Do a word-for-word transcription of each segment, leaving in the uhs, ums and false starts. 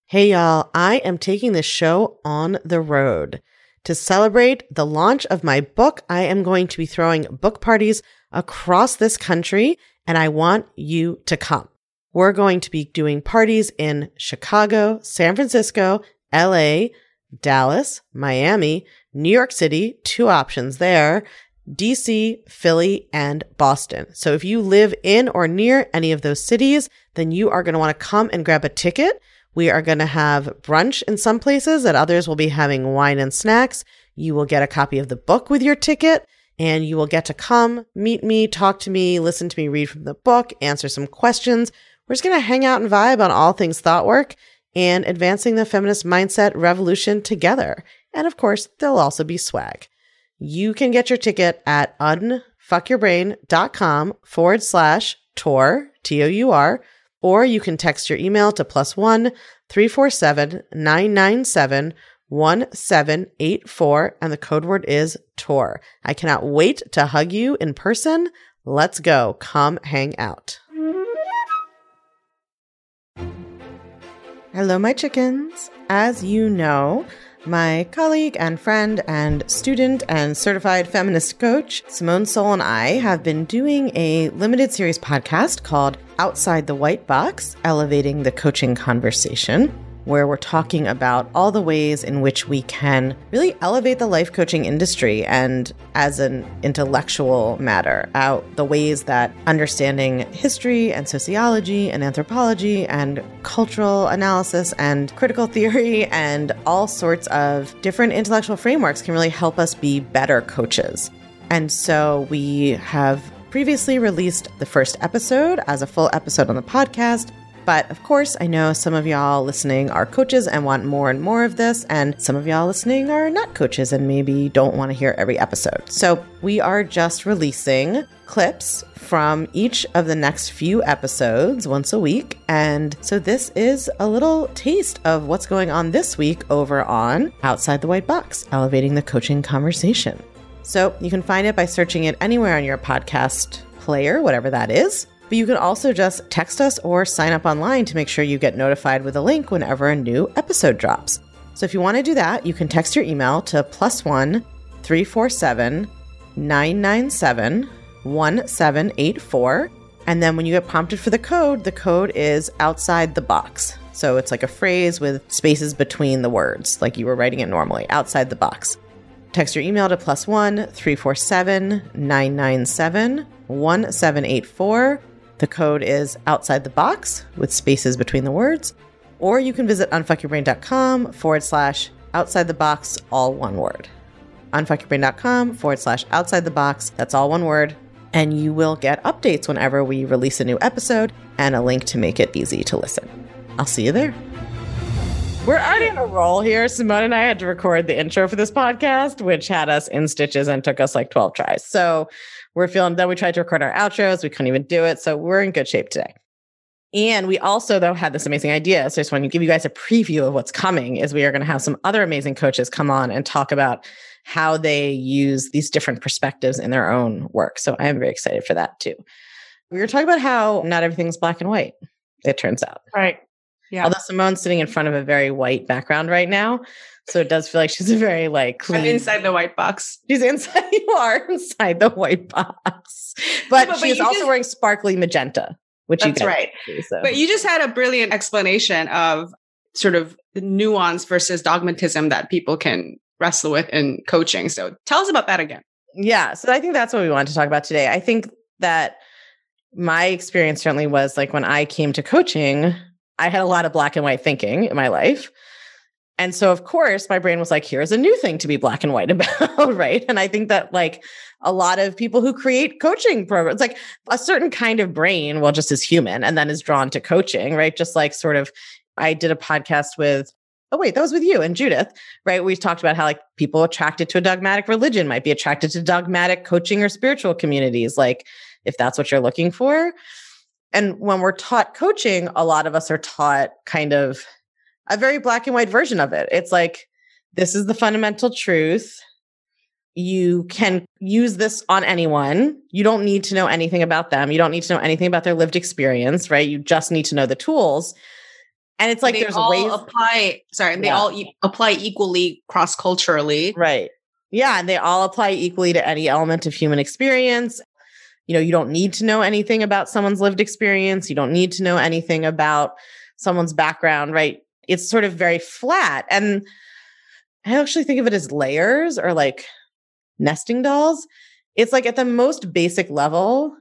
Hey y'all, I am taking this show on the road. To celebrate the launch of my book, I am going to be throwing book parties across this country, and I want you to come. We're going to be doing parties in Chicago, San Francisco, L A, Dallas, Miami, New York City, two options there, D C, Philly, and Boston. So if you live in or near any of those cities, then you are going to want to come and grab a ticket. We are going to have brunch in some places, at others we'll be having wine and snacks. You will get a copy of the book with your ticket, and you will get to come, meet me, talk to me, listen to me read from the book, answer some questions. We're just going to hang out and vibe on all things thought work and advancing the feminist mindset revolution together. And of course, there'll also be swag. You can get your ticket at unfuckyourbrain.com forward slash tour, T O U R, or you can text your email to plus one three four seven nine nine seven one seven eight four, and the code word is tour. I cannot wait to hug you in person. Let's go. Come hang out. Hello, my chickens. As you know, my colleague and friend and student and certified feminist coach, Simone Seol, and I have been doing a limited series podcast called Outside the White Box, Elevating the Coaching Conversation, where we're talking about all the ways in which we can really elevate the life coaching industry and as an intellectual matter, out the ways that understanding history and sociology and anthropology and cultural analysis and critical theory and all sorts of different intellectual frameworks can really help us be better coaches. And so we have previously released the first episode as a full episode on the podcast. But of course, I know some of y'all listening are coaches and want more and more of this, and some of y'all listening are not coaches and maybe don't want to hear every episode. So we are just releasing clips from each of the next few episodes once a week. And so this is a little taste of what's going on this week over on Outside the White Box, Elevating the Coaching Conversation. So you can find it by searching it anywhere on your podcast player, whatever that is. But you can also just text us or sign up online to make sure you get notified with a link whenever a new episode drops. So if you want to do that, you can text your email to plus one three four seven nine nine seven one seven eight four. And then when you get prompted for the code, the code is outside the box. So it's like a phrase with spaces between the words, like you were writing it normally, outside the box. Text your email to plus one three four seven nine nine seven one seven eight four. The code is outside the box with spaces between the words. Or you can visit unfuckyourbrain.com forward slash outside the box, all one word. Unfuckyourbrain.com forward slash outside the box. That's all one word. And you will get updates whenever we release a new episode and a link to make it easy to listen. I'll see you there. We're already on a roll here. Simone and I had to record the intro for this podcast, which had us in stitches and took us like twelve tries. So we're feeling, then we tried to record our outros. We couldn't even do it. So we're in good shape today. And we also, though, had this amazing idea. So I just want to give you guys a preview of what's coming is we are going to have some other amazing coaches come on and talk about how they use these different perspectives in their own work. So I am very excited for that too. We were talking about how not everything's black and white, it turns out. Right. Yeah. Although Simone's sitting in front of a very white background right now. So it does feel like she's a very like clean. I'm inside the white box. She's inside. You are inside the white box. But, but, but she's also just, wearing sparkly magenta, which that's you right. See, so. But you just had a brilliant explanation of sort of the nuance versus dogmatism that people can wrestle with in coaching. So tell us about that again. Yeah. So I think that's what we wanted to talk about today. I think that my experience certainly was like when I came to coaching, I had a lot of black and white thinking in my life. And so, of course, my brain was like, here's a new thing to be black and white about, right? And I think that like a lot of people who create coaching programs, like a certain kind of brain, well, just as human, and then is drawn to coaching, right? Just like sort of, I did a podcast with, oh, wait, that was with you and Judith, right? We talked about how like people attracted to a dogmatic religion might be attracted to dogmatic coaching or spiritual communities, like if that's what you're looking for. And when we're taught coaching, a lot of us are taught kind of a very black and white version of it. It's like, this is the fundamental truth. You can use this on anyone. You don't need to know anything about them. You don't need to know anything about their lived experience, right? You just need to know the tools. And it's like they there's all ways apply, sorry, they Yeah. all e- apply equally cross-culturally. Right. Yeah. And they all apply equally to any element of human experience. You know, you don't need to know anything about someone's lived experience. You don't need to know anything about someone's background, right? It's sort of very flat. And I actually think of it as layers or like nesting dolls. It's like at the most basic level,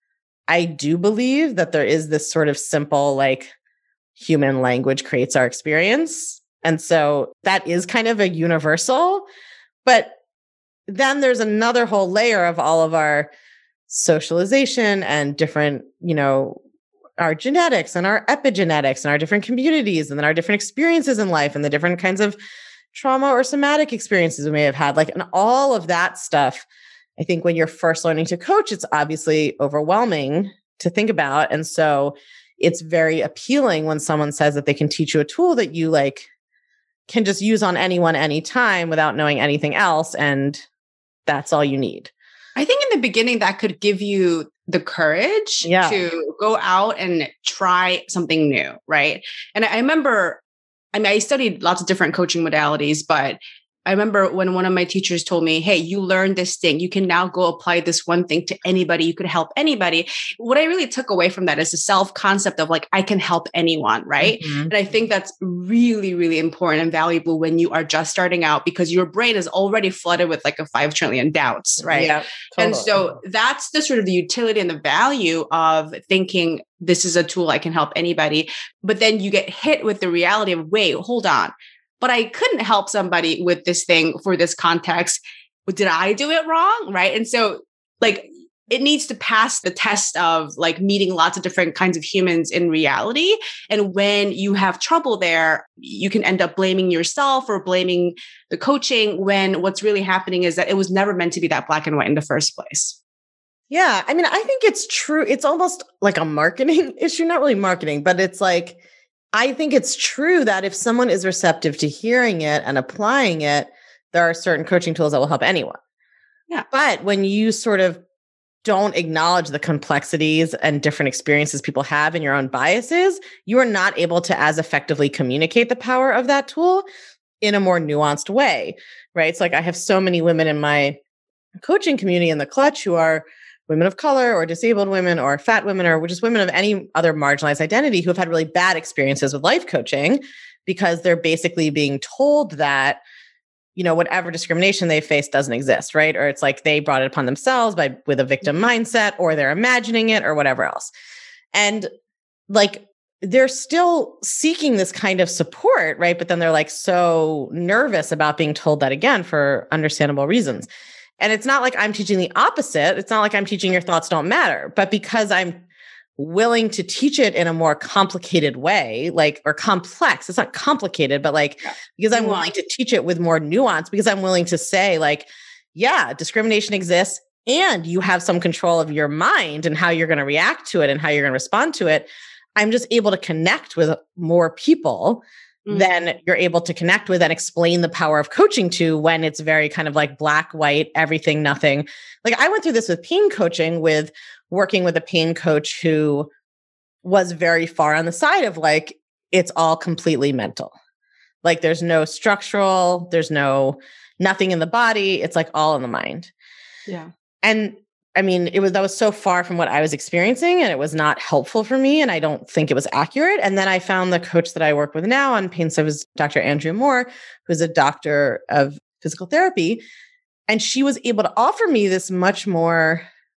I do believe that there is this sort of simple, like, human language creates our experience. And so that is kind of a universal. But then there's another whole layer of all of our socialization and different, you know, our genetics and our epigenetics and our different communities and then our different experiences in life and the different kinds of trauma or somatic experiences we may have had. Like, and all of that stuff, I think when you're first learning to coach, it's obviously overwhelming to think about. And so it's very appealing when someone says that they can teach you a tool that you like can just use on anyone anytime without knowing anything else. And that's all you need. I think in the beginning that could give you the courage Yeah. to go out and try something new, right? And I remember, I mean, I studied lots of different coaching modalities, but I remember when one of my teachers told me, hey, you learned this thing. You can now go apply this one thing to anybody. You could help anybody. What I really took away from that is the self-concept of like, I can help anyone, right? Mm-hmm. And I think that's really, really important and valuable when you are just starting out because your brain is already flooded with like a five trillion doubts, right? Yeah, totally. And so that's the sort of the utility and the value of thinking this is a tool I can help anybody. But then you get hit with the reality of, wait, hold on. But I couldn't help somebody with this thing for this context. Did I do it wrong? Right. And so like it needs to pass the test of like meeting lots of different kinds of humans in reality. And when you have trouble there, you can end up blaming yourself or blaming the coaching when what's really happening is that it was never meant to be that black and white in the first place. Yeah. I mean, I think it's true. It's almost like a marketing issue, not really marketing, but it's like, I think it's true that if someone is receptive to hearing it and applying it, there are certain coaching tools that will help anyone. Yeah. But when you sort of don't acknowledge the complexities and different experiences people have and your own biases, you are not able to as effectively communicate the power of that tool in a more nuanced way, right? It's like I have so many women in my coaching community in the Clutch who are women of color or disabled women or fat women or just women of any other marginalized identity who have had really bad experiences with life coaching because they're basically being told that, you know, whatever discrimination they face doesn't exist, right? Or it's like they brought it upon themselves by with a victim mindset or they're imagining it or whatever else. And like they're still seeking this kind of support, right? But then they're like so nervous about being told that again for understandable reasons. And it's not like I'm teaching the opposite. It's not like I'm teaching your thoughts don't matter, but because I'm willing to teach it in a more complicated way, like, or complex, it's not complicated, but like, yeah. because I'm willing to teach it with more nuance, because I'm willing to say like, yeah, discrimination exists and you have some control of your mind and how you're going to react to it and how you're going to respond to it. I'm just able to connect with more people Mm-hmm. then you're able to connect with and explain the power of coaching to when it's very kind of like black, white, everything, nothing. Like I went through this with pain coaching with working with a pain coach who was very far on the side of like, it's all completely mental. Like there's no structural, there's no, nothing in the body. It's like all in the mind. Yeah. And I mean, it was, that was so far from what I was experiencing and it was not helpful for me. And I don't think it was accurate. And then I found the coach that I work with now on pain. So it was Doctor Andrea Moore, who's a doctor of physical therapy. And she was able to offer me this much more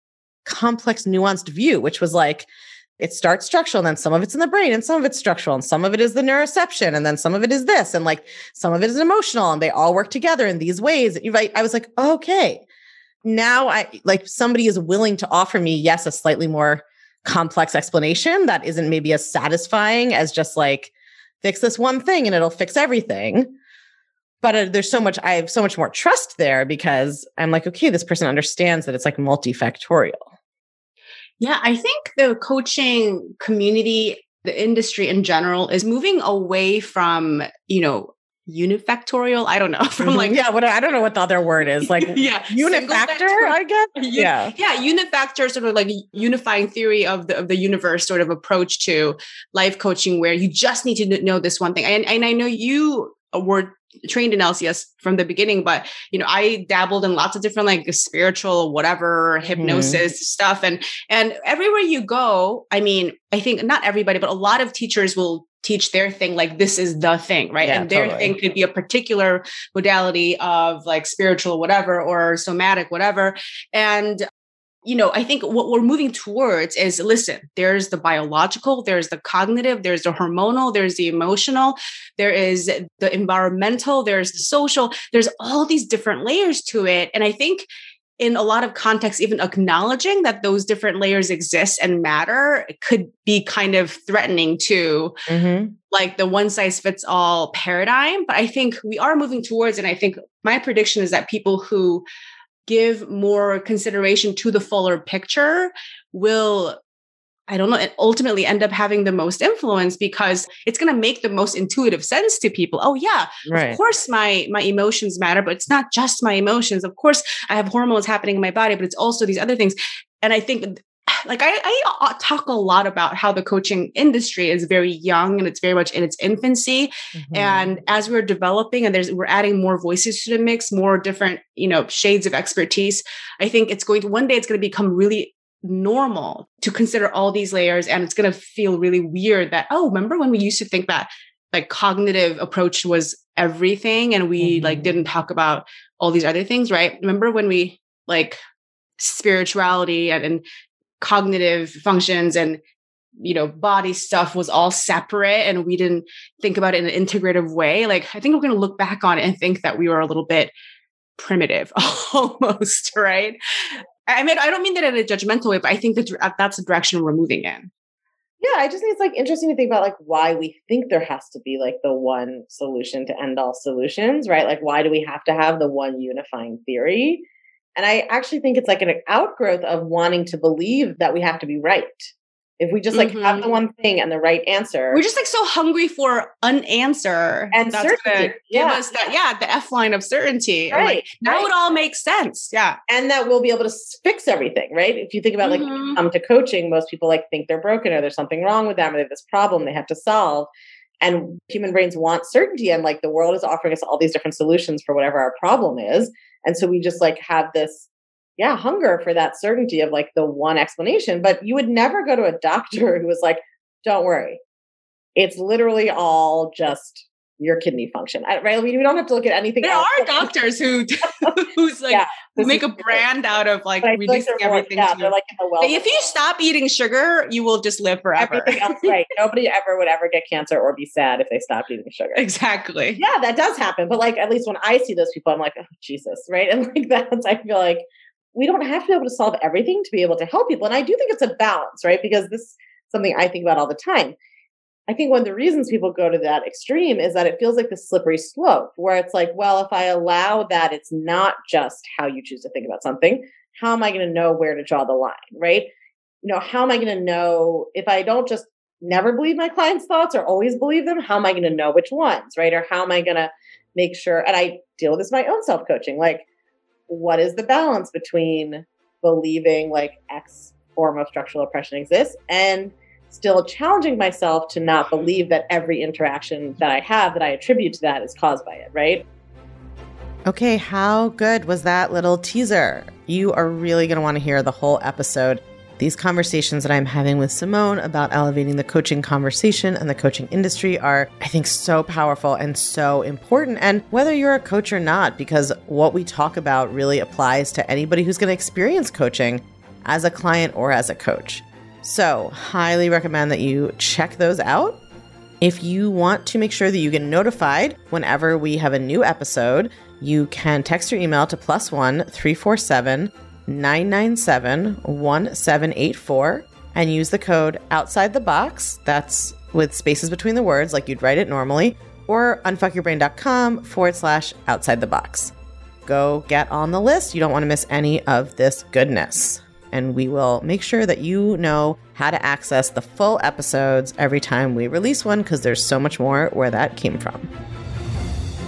complex, nuanced view, which was like, it starts structural, and then some of it's in the brain and some of it's structural and some of it is the neuroception. And then some of it is this, and like some of it is emotional, and they all work together in these ways. I was like, okay. Now I like somebody is willing to offer me, yes, a slightly more complex explanation that isn't maybe as satisfying as just like fix this one thing and it'll fix everything. But uh, there's so much, I have so much more trust there because I'm like, okay, this person understands that it's like multifactorial. Yeah, I think the coaching community, the industry in general is moving away from, you know, unifactorial. I don't know. From mm-hmm. like, yeah, what I don't know what the other word is. Like, yeah, unifactor, I guess. Yeah, yeah, unifactor, sort of like unifying theory of the of the universe, sort of approach to life coaching, where you just need to know this one thing. And, and I know you were trained in L C S from the beginning, but you know, I dabbled in lots of different like spiritual, whatever, hypnosis mm-hmm. stuff, and and everywhere you go, I mean, I think not everybody, but a lot of teachers will teach their thing like this is the thing, right? Yeah, and their totally. thing could be a particular modality of like spiritual whatever or somatic whatever. And you know, I think what we're moving towards is, listen, there's the biological, there's the cognitive, there's the hormonal, there's the emotional, there is the environmental, there's the social, there's all these different layers to it. And I think in a lot of contexts, even acknowledging that those different layers exist and matter could be kind of threatening to mm-hmm. like the one size fits all paradigm. But I think we are moving towards, and I think my prediction is that people who give more consideration to the fuller picture will, I don't know, ultimately end up having the most influence, because it's going to make the most intuitive sense to people. Oh yeah, right. Of course my, my emotions matter, but it's not just my emotions. Of course I have hormones happening in my body, but it's also these other things. And I think like I, I talk a lot about how the coaching industry is very young and it's very much in its infancy. Mm-hmm. And as we're developing and there's, we're adding more voices to the mix, more different, you know, shades of expertise, I think it's going to, one day it's going to become really normal to consider all these layers. And it's going to feel really weird that, oh, remember when we used to think that like cognitive approach was everything and we mm-hmm. like didn't talk about all these other things, right? Remember when we like spirituality and, and cognitive functions and, you know, body stuff was all separate and we didn't think about it in an integrative way. Like, I think we're going to look back on it and think that we were a little bit primitive almost, right? I mean, I don't mean that in a judgmental way, but I think that that's the direction we're moving in. Yeah, I just think it's like interesting to think about like why we think there has to be like the one solution to end all solutions, right? Like, why do we have to have the one unifying theory? And I actually think it's like an outgrowth of wanting to believe that we have to be right. If we just like mm-hmm. have the one thing and the right answer. We're just like so hungry for an answer. And that's certainty. Give yeah. us that, yeah, the F line of certainty. Right. Like, now right. it all makes sense. Yeah. And that we'll be able to fix everything, right? If you think about like mm-hmm. when you come to coaching, most people like think they're broken or there's something wrong with them or they have this problem they have to solve. And human brains want certainty. And like the world is offering us all these different solutions for whatever our problem is. And so we just like have this, yeah, hunger for that certainty of like the one explanation. But you would never go to a doctor who was like, don't worry. It's literally all just your kidney function. I, right? I mean, we don't have to look at anything there else. There are doctors who who's like yeah, who make a brand out of like releasing like everything. More, yeah, to they're like in the wellness. If you stop eating sugar, you will just live forever. Everything else, right? Nobody ever would ever get cancer or be sad if they stopped eating sugar. Exactly. Yeah, that does happen. But like, at least when I see those people, I'm like, oh, Jesus, right? And like that's, I feel like we don't have to be able to solve everything to be able to help people. And I do think it's a balance, right? Because this is something I think about all the time. I think one of the reasons people go to that extreme is that it feels like the slippery slope where it's like, well, if I allow that it's not just how you choose to think about something, how am I going to know where to draw the line, right? You know, how am I going to know if I don't just never believe my clients' thoughts or always believe them, how am I going to know which ones, right? Or how am I going to make sure, and I deal with this in my own self-coaching, like what is the balance between believing like X form of structural oppression exists and still challenging myself to not believe that every interaction that I have that I attribute to that is caused by it, right? Okay, how good was that little teaser? You are really going to want to hear the whole episode. These conversations that I'm having with Simone about elevating the coaching conversation and the coaching industry are, I think, so powerful and so important. And whether you're a coach or not, because what we talk about really applies to anybody who's going to experience coaching as a client or as a coach. So, highly recommend that you check those out. If you want to make sure that you get notified whenever we have a new episode, you can text your email to plus one three four seven nine nine seven one seven eight four and use the code outside the box. That's with spaces between the words like you'd write it normally, or unfuckyourbrain.com forward slash outside the box. Go get on the list. You don't want to miss any of this goodness. And we will make sure that you know how to access the full episodes every time we release one, because there's so much more where that came from.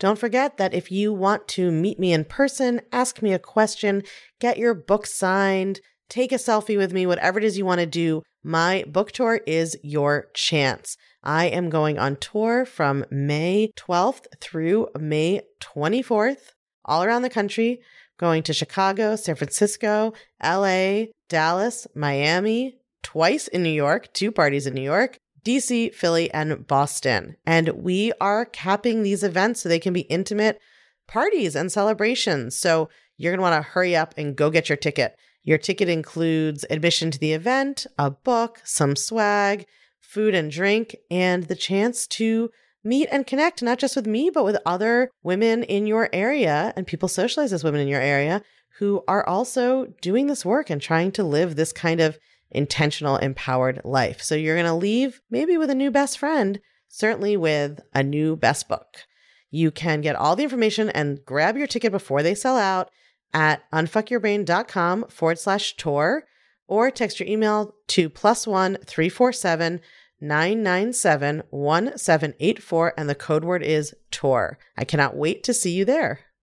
Don't forget that if you want to meet me in person, ask me a question, get your book signed, take a selfie with me, whatever it is you want to do, my book tour is your chance. I am going on tour from May twelfth through May twenty-fourth, all around the country, going to Chicago, San Francisco, L A, Dallas, Miami, twice in New York, two parties in New York, D C, Philly, and Boston. And we are capping these events so they can be intimate parties and celebrations. So you're going to want to hurry up and go get your ticket. Your ticket includes admission to the event, a book, some swag, food and drink, and the chance to meet and connect, not just with me, but with other women in your area and people socialized as women in your area who are also doing this work and trying to live this kind of intentional, empowered life. So you're going to leave maybe with a new best friend, certainly with a new best book. You can get all the information and grab your ticket before they sell out at unfuckyourbrain.com forward slash tour, or text your email to plus one three four seven nine nine seven one seven eight four, and the code word is tour. I cannot wait to see you there.